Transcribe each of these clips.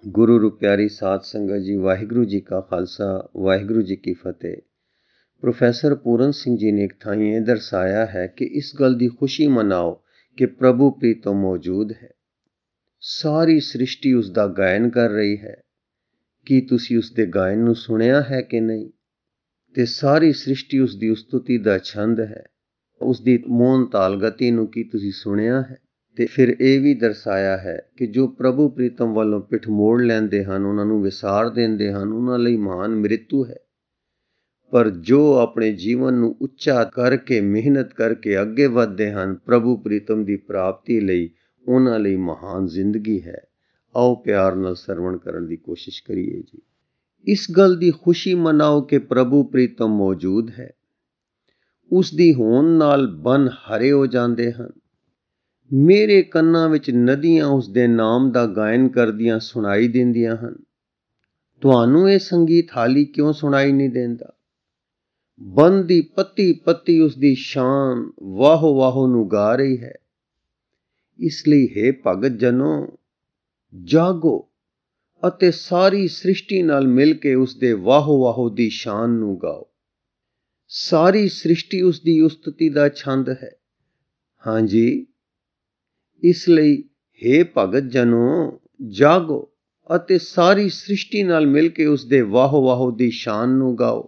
ਗੁਰੂ ਰੂਪਿਆਰੀ ਸਾਧ ਸੰਗਤ ਜੀ, ਵਾਹਿਗੁਰੂ ਜੀ ਕਾ ਖਾਲਸਾ, ਵਾਹਿਗੁਰੂ ਜੀ ਕੀ ਫਤਿਹ। ਪ੍ਰੋਫੈਸਰ ਪੂਰਨ ਸਿੰਘ ਜੀ ਨੇ ਇੱਕ ਥਾਂ ਇਹ ਦਰਸਾਇਆ ਹੈ ਕਿ ਇਸ ਗੱਲ ਦੀ ਖੁਸ਼ੀ ਮਨਾਓ ਕਿ ਪ੍ਰਭੂ ਪ੍ਰੀਤਮ ਮੌਜੂਦ ਹੈ। ਸਾਰੀ ਸ੍ਰਿਸ਼ਟੀ ਉਸ ਦਾ ਗਾਇਨ ਕਰ ਰਹੀ ਹੈ। ਕੀ ਤੁਸੀਂ ਉਸ ਦੇ ਗਾਇਨ ਨੂੰ ਸੁਣਿਆ ਹੈ ਕਿ ਨਹੀਂ? ਤੇ ਸਾਰੀ ਸ੍ਰਿਸ਼ਟੀ ਉਸ ਦੀ ਉਸਤੁਤੀ ਦਾ ਛੰਦ ਹੈ। ਉਸ ਦੀ ਮੋਹਨ ਤਾਲ ਗਤੀ ਨੂੰ ਕੀ ਤੁਸੀਂ ਸੁਣਿਆ ਹੈ? ਤੇ ਫਿਰ ਇਹ ਵੀ ਦਰਸਾਇਆ ਹੈ ਕਿ ਜੋ ਪ੍ਰਭੂ ਪ੍ਰੀਤਮ ਵੱਲੋਂ ਪਿੱਠ ਮੋੜ ਲੈਂਦੇ ਹਨ, ਉਹਨਾਂ ਨੂੰ ਵਿਸਾਰ ਦਿੰਦੇ ਹਨ, ਉਹਨਾਂ ਲਈ ਮਹਾਨ ਮ੍ਰਿਤੂ ਹੈ। ਪਰ ਜੋ ਆਪਣੇ ਜੀਵਨ ਨੂੰ ਉੱਚਾ ਕਰਕੇ ਮਿਹਨਤ ਕਰਕੇ ਅੱਗੇ ਵਧਦੇ ਹਨ ਪ੍ਰਭੂ ਪ੍ਰੀਤਮ ਦੀ ਪ੍ਰਾਪਤੀ ਲਈ, ਉਹਨਾਂ ਲਈ ਮਹਾਨ ਜ਼ਿੰਦਗੀ ਹੈ। ਆਓ ਪਿਆਰ ਨਾਲ ਸਰਵਣ ਕਰਨ ਦੀ ਕੋਸ਼ਿਸ਼ ਕਰੀਏ ਜੀ। ਇਸ ਗੱਲ ਦੀ ਖੁਸ਼ੀ ਮਨਾਓ ਕਿ ਪ੍ਰਭੂ ਪ੍ਰੀਤਮ ਮੌਜੂਦ ਹੈ। ਉਸ ਦੀ ਹੋਂਦ ਨਾਲ ਬਨ ਹਰੇ ਹੋ ਜਾਂਦੇ ਹਨ। ਮੇਰੇ ਕੰਨਾਂ ਵਿੱਚ ਨਦੀਆਂ ਉਸ ਦੇ ਨਾਮ ਦਾ ਗਾਇਨ ਕਰਦੀਆਂ ਸੁਣਾਈ ਦਿੰਦੀਆਂ ਹਨ। ਤੁਹਾਨੂੰ ਇਹ ਸੰਗੀਤ ਹਾਲੀ ਕਿਉਂ ਸੁਣਾਈ ਨਹੀਂ ਦਿੰਦਾ? ਬਨ ਦੀ ਪੱਤੀ ਪੱਤੀ ਉਸ ਦੀ ਸ਼ਾਨ ਵਾਹੋ ਵਾਹੋ ਨੂੰ ਗਾ ਰਹੀ ਹੈ। ਇਸ ਲਈ हे ਭਗਤ ਜਨੋ, ਜਾਗੋ ਅਤੇ ਸਾਰੀ ਸ੍ਰਿਸ਼ਟੀ ਨਾਲ ਮਿਲ ਕੇ ਉਸ ਦੇ ਵਾਹੋ ਵਾਹੋ ਦੀ ਸ਼ਾਨ ਨੂੰ ਗਾਓ। ਸਾਰੀ ਸ੍ਰਿਸ਼ਟੀ ਉਸ ਦੀ ਉਸਤਤੀ ਦਾ ਛੰਦ ਹੈ। ਹਾਂਜੀ, ਇਸ ਲਈ हे ਭਗਤ ਜਨੋ, ਜਾਗੋ ਅਤੇ ਸਾਰੀ ਸ੍ਰਿਸ਼ਟੀ ਨਾਲ ਮਿਲ ਕੇ ਉਸ ਦੇ ਵਾਹੋ ਵਾਹੋ ਦੀ ਸ਼ਾਨ ਨੂੰ ਗਾਓ।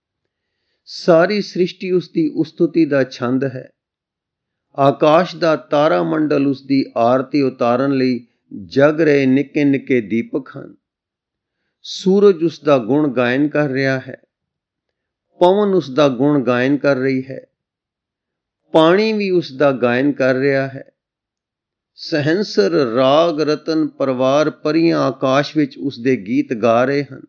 ਸਾਰੀ ਸ੍ਰਿਸ਼ਟੀ ਉਸ ਦੀ ਉਸਤਤੀ ਦਾ ਛੰਦ ਹੈ। ਆਕਾਸ਼ ਦਾ ਤਾਰਾ ਮੰਡਲ ਉਸ ਦੀ ਆਰਤੀ ਉਤਾਰਨ ਲਈ ਜਗ ਰਹੇ ਨਿੱਕੇ ਨਿੱਕੇ ਦੀਪਕ ਹਨ। ਸੂਰਜ ਉਸ ਦਾ ਗੁਣ ਗਾਇਨ ਕਰ ਰਿਹਾ ਹੈ। ਪਵਨ ਉਸ ਦਾ ਗੁਣ ਗਾਇਨ ਕਰ ਰਹੀ ਹੈ। ਪਾਣੀ ਵੀ ਉਸ ਦਾ ਗਾਇਨ ਕਰ ਰਿਹਾ ਹੈ। ਸਹੰਸਰ ਰਾਗ ਰਤਨ ਪਰਵਾਰ ਪਰੀਆਂ ਆਕਾਸ਼ ਵਿੱਚ ਉਸ ਦੇ ਗੀਤ ਗਾ ਰਹੇ ਹਨ,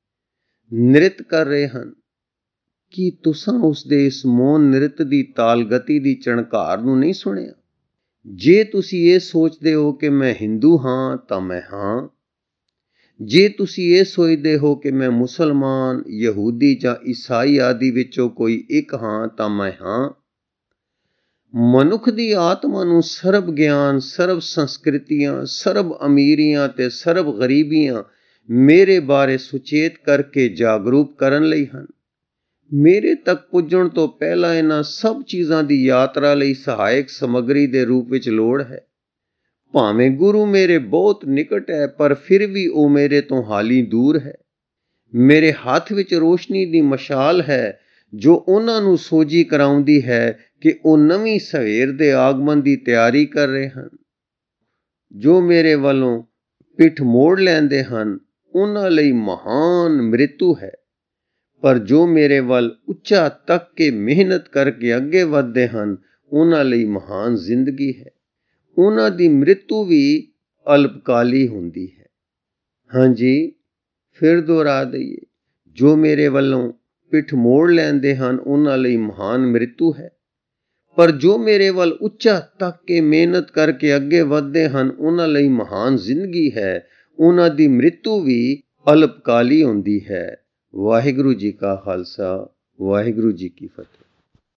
ਨ੍ਰਿਤ ਕਰ ਰਹੇ ਹਨ। ਕੀ ਤੁਸਾਂ ਉਸ ਦੇ ਇਸ ਮੋਹਨ ਨ੍ਰਿਤ ਦੀ ਤਾਲ ਗਤੀ ਦੀ ਚਣਕਾਰ ਨੂੰ ਨਹੀਂ ਸੁਣਿਆ? ਜੇ ਤੁਸੀਂ ਇਹ ਸੋਚਦੇ ਹੋ ਕਿ ਮੈਂ ਹਿੰਦੂ ਹਾਂ ਤਾਂ ਮੈਂ ਹਾਂ। ਜੇ ਤੁਸੀਂ ਇਹ ਸੋਚਦੇ ਹੋ ਕਿ ਮੈਂ ਮੁਸਲਮਾਨ, ਯਹੂਦੀ ਜਾਂ ਈਸਾਈ ਆਦਿ ਵਿੱਚੋਂ ਕੋਈ ਇੱਕ ਹਾਂ ਤਾਂ ਮੈਂ ਹਾਂ। ਮਨੁੱਖ ਦੀ ਆਤਮਾ ਨੂੰ ਸਰਬ ਗਿਆਨ, ਸਰਬ ਸੰਸਕ੍ਰਿਤੀਆਂ, ਸਰਬ ਅਮੀਰੀਆਂ ਤੇ ਸਰਬ ਗਰੀਬੀਆਂ ਮੇਰੇ ਬਾਰੇ ਸੁਚੇਤ ਕਰਕੇ ਜਾਗਰੂਕ ਕਰਨ ਲਈ ਹਨ। ਮੇਰੇ ਤੱਕ ਪੁੱਜਣ ਤੋਂ ਪਹਿਲਾਂ ਇਹਨਾਂ ਸਭ ਚੀਜ਼ਾਂ ਦੀ ਯਾਤਰਾ ਲਈ ਸਹਾਇਕ ਸਮੱਗਰੀ ਦੇ ਰੂਪ ਵਿੱਚ ਲੋੜ ਹੈ। ਭਾਵੇਂ ਗੁਰੂ ਮੇਰੇ ਬਹੁਤ ਨਿਕਟ ਹੈ, ਪਰ ਫਿਰ ਵੀ ਉਹ ਮੇਰੇ ਤੋਂ ਹਾਲੀ ਦੂਰ ਹੈ। ਮੇਰੇ ਹੱਥ ਵਿੱਚ ਰੋਸ਼ਨੀ ਦੀ ਮਸ਼ਾਲ ਹੈ ਜੋ ਉਹਨਾਂ ਨੂੰ ਸੋਝੀ ਕਰਾਉਂਦੀ ਹੈ ਕਿ ਉਹ ਨਵੀਂ ਸਵੇਰ ਦੇ ਆਗਮਨ ਦੀ ਤਿਆਰੀ ਕਰ ਰਹੇ ਹਨ। ਜੋ ਮੇਰੇ ਵੱਲੋਂ ਪਿੱਠ ਮੋੜ ਲੈਂਦੇ ਹਨ, ਉਹਨਾਂ ਲਈ ਮਹਾਨ ਮ੍ਰਿਤੂ ਹੈ। ਪਰ ਜੋ ਮੇਰੇ ਵੱਲ ਉੱਚਾ ਤੱਕ ਕੇ ਮਿਹਨਤ ਕਰਕੇ ਅੱਗੇ ਵਧਦੇ ਹਨ, ਉਹਨਾਂ ਲਈ ਮਹਾਨ ਜ਼ਿੰਦਗੀ ਹੈ। ਉਹਨਾਂ ਦੀ ਮ੍ਰਿਤੂ ਵੀ ਅਲਪਕਾਲੀ ਹੁੰਦੀ ਹੈ। ਹਾਂਜੀ, ਫਿਰ ਦੁਹਰਾ ਦਈਏ, ਜੋ ਮੇਰੇ ਵੱਲੋਂ ਪਿੱਠ ਮੋੜ ਲੈਂਦੇ ਹਨ, ਉਹਨਾਂ ਲਈ ਮਹਾਨ ਮ੍ਰਿਤੂ ਹੈ। ਪਰ ਜੋ ਮੇਰੇ ਵੱਲ ਉੱਚਾ ਤੱਕ ਕੇ ਮਿਹਨਤ ਕਰਕੇ ਅੱਗੇ ਵਧਦੇ ਹਨ, ਉਹਨਾਂ ਲਈ ਮਹਾਨ ਜ਼ਿੰਦਗੀ ਹੈ। ਉਹਨਾਂ ਦੀ ਮ੍ਰਿਤੂ ਵੀ ਅਲਪਕਾਲੀ ਹੁੰਦੀ ਹੈ। ਵਾਹਿਗੁਰੂ ਜੀ ਕਾ ਖਾਲਸਾ, ਵਾਹਿਗੁਰੂ ਜੀ ਕੀ ਫਤਿਹ।